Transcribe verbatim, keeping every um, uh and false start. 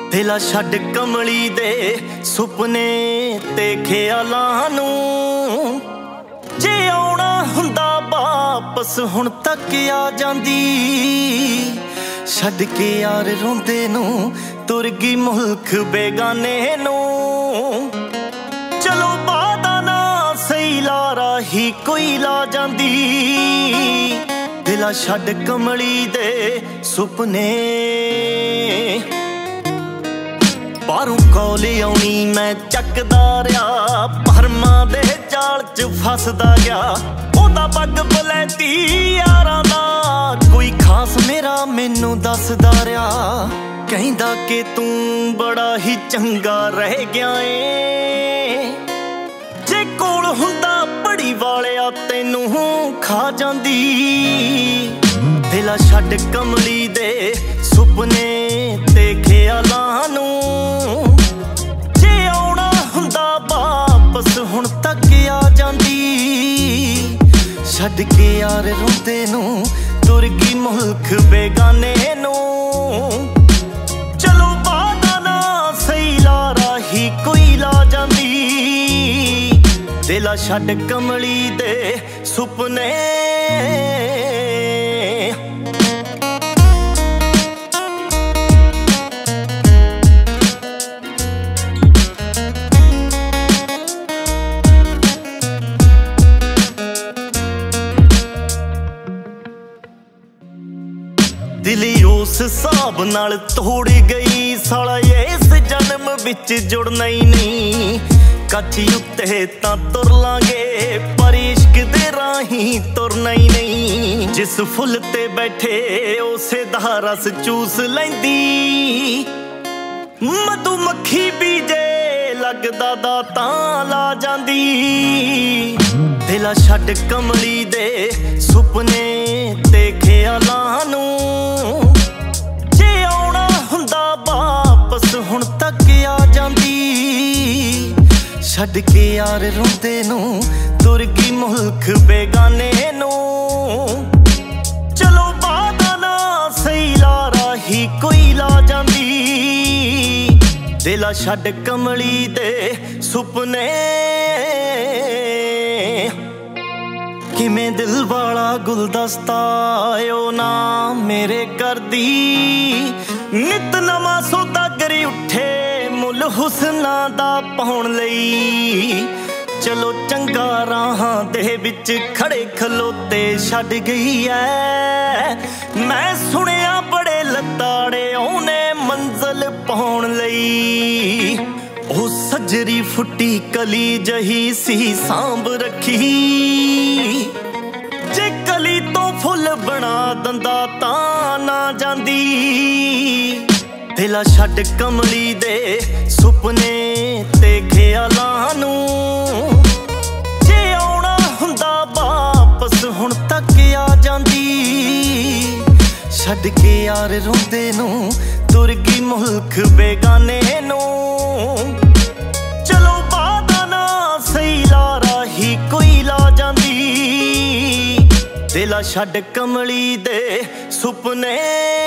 ਦਿਲਾ ਛੱਡ ਕਮਲੀ ਦੇ ਸੁਪਨੇ ਤੇ ਖਿਆਲਾਂ ਨੂੰ। ਜੇ ਆਉਣਾ ਹੁੰਦਾ ਵਾਪਸ ਹੁਣ ਤੱਕ ਆ ਜਾਂਦੀ। ਛੱਡ ਕੇ ਯਾਰ ਰੋਂਦੇ ਨੂੰ ਤੁਰ ਗਈ ਮੁਲਕ ਬੇਗਾਨੇ ਨੂੰ। ਚਲੋ ਬਾਦਾ ਨਾ ਸਹੀ ਲਾਰਾ ਹੀ ਕੋਈ ਲਾ ਜਾਂਦੀ। ਦਿਲਾ ਛੱਡ ਕਮਲੀ ਦੇ ਸੁਪਨੇ। ਬਾਹਰੋਂ ਕਾਲ ਆਉਣੀ ਮੈਂ ਚੱਕਦਾ ਰਿਹਾ, ਭਰਮਾਂ ਦੇ ਜਾਲ ਚ ਫਸਦਾ ਗਿਆ। ਉਹਦਾ ਪੱਗ ਬਲੈਤੀ ਯਾਰਾਂ ਦਾ ਕੋਈ ਖਾਸ ਮੇਰਾ ਮੈਨੂੰ ਦੱਸਦਾ ਰਿਹਾ। ਕਹਿੰਦਾ ਕਿ ਤੂੰ ਬੜਾ ਹੀ ਚੰਗਾ ਰਹਿ ਗਿਆ ਏ। ਜੇ ਕੋਲ ਹੁੰਦਾ ਬੜੀ ਵਾਲਿਆ ਤੈਨੂੰ ਖਾ ਜਾਂਦੀ। ਦਿਲਾ ਛੱਡ ਕਮਲੀ ਦੇ ਸੁਪਨੇ ਤੇ ਖਿਆਲਾਂ ਨੂੰ। ਜੇ ਆਉਣਾ ਹੁੰਦਾ ਵਾਪਸ ਹੁਣ ਤੱਕ ਆ ਜਾਂਦੀ। ਛੱਡ ਕੇ ਯਾਰ ਰੋਂਦੇ ਨੂੰ ਤੁਰ ਗਈ ਮੁਲਕ ਬੇਗਾਨੇ ਨੂੰ। ਚਲੋ ਬਾਦਾ ਨਾ ਸਹੀ ਲਾਰਾ ਹੀ ਕੋਈ ਲਾ ਜਾਂਦੀ। ਦਿਲਾ ਛੱਡ ਕਮਲੀ ਦੇ ਸੁਪਨੇ। ਦਿਲ ਉਸ ਹਿਸਾਬ ਨਾਲ ਤੋੜ ਗਈ ਸਾਲਾ ਇਸ ਜਨਮ ਵਿੱਚ ਜੁੜਨਾ ਹੀ ਨਹੀਂ। ਕੱਛ ਉੱਤੇ ਤਾਂ ਤੁਰ ਲਾਂਗੇ ਪਰ ਇਸ਼ਕ ਦੇ ਰਾਹੀਂ ਤੁਰਨਾ ਹੀ ਨਹੀਂ। ਜਿਸ ਫੁੱਲ ਤੇ ਬੈਠੇ ਉਸੇ ਦਾ ਰਸ ਚੂਸ ਲੈਂਦੀ। ਮਧੂ ਮੱਖੀ ਵੀ ਜੇ ਲੱਗਦਾ ਦਾ ਤਾਂ ਲਾ ਜਾਂਦੀ। ਦਿਲਾ ਛੱਡ ਕਮਲੀ ਦੇ ਸੁਪਨੇ ਤੇ ਖਿਆਲਾਂ ਨੂੰ। ਜੇ ਆਉਣਾ ਹੁੰਦਾ ਵਾਪਸ ਹੁਣ ਤੱਕ ਆ ਜਾਂਦੀ। ਛੱਡ ਕੇ ਯਾਰ ਰੋਂਦੇ ਨੂੰ ਤੁਰ ਗਈ ਮੁਲਕ ਬੇਗਾਨੇ ਨੂੰ। ਚਲੋ ਬਾਦਾ ਨਾ ਸਹੀ ਲਾਰਾ ਹੀ ਕੋਈ ਲਾ ਜਾਂਦੀ। ਦਿਲਾ ਛੱਡ ਕਮਲੀ ਦੇ ਸੁਪਨੇ। ਕਿਵੇਂ ਦਿਲ ਵਾਲਾ ਗੁਲਦਸਤਾ ਓ ਨਾ ਮੇਰੇ ਕਰਦੀ। ਨਿਤ ਨਵਾਂ ਸੌਦਾਗਰ ਉੱਠੇ ਮੁੱਲ ਹੁਸਨਾਂ ਦਾ ਪਾਉਣ ਲਈ। ਚਲੋ ਚੰਗਾ ਰਾਹਾਂ ਦੇ ਵਿੱਚ ਖੜੇ ਖਲੋਤੇ ਛੱਡ ਗਈ ਐ। ਮੈਂ ਸੁਣਿਆ ਬੜੇ ਲੱਤਾੜੇ ਉਹਨੇ ਮੰਜ਼ਲ ਪਾਉਣ ਲਈ। ਉਹ ਸੱਜਰੀ ਫੁੱਟੀ ਕਲੀ ਜਹੀ ਸੀ ਸਾਂਭ ਰੱਖੀ। ਜੇ ਕਲੀ ਤੋਂ ਫੁੱਲ ਬਣਾ ਦਿੰਦਾ ਤਾਂ ਨਾ ਜਾਂਦੀ। ਦਿਲਾ ਛੱਡ ਕਮਲੀ ਦੇ ਸੁਪਨੇ ਤੇ ਖਿਆਲਾਂ ਨੂੰ। ਜੇ ਆਉਣਾ ਹੁੰਦਾ ਵਾਪਸ ਹੁਣ ਤੱਕ ਆ ਜਾਂਦੀ। ਛੱਡ ਕੇ ਯਾਰ ਰੋਂਦੇ ਨੂੰ ਤੁਰ ਗਈ ਮੁਲਕ ਬੇਗਾਨੇ ਨੂੰ। ਚਲੋ ਬਾਦਾ ਨਾ ਸਹੀ ਲਾਰਾ ਹੀ ਕੋਈ ਲਾ ਜਾਂਦੀ। ਦਿਲਾ ਛੱਡ ਕਮਲੀ ਦੇ ਸੁਪਨੇ।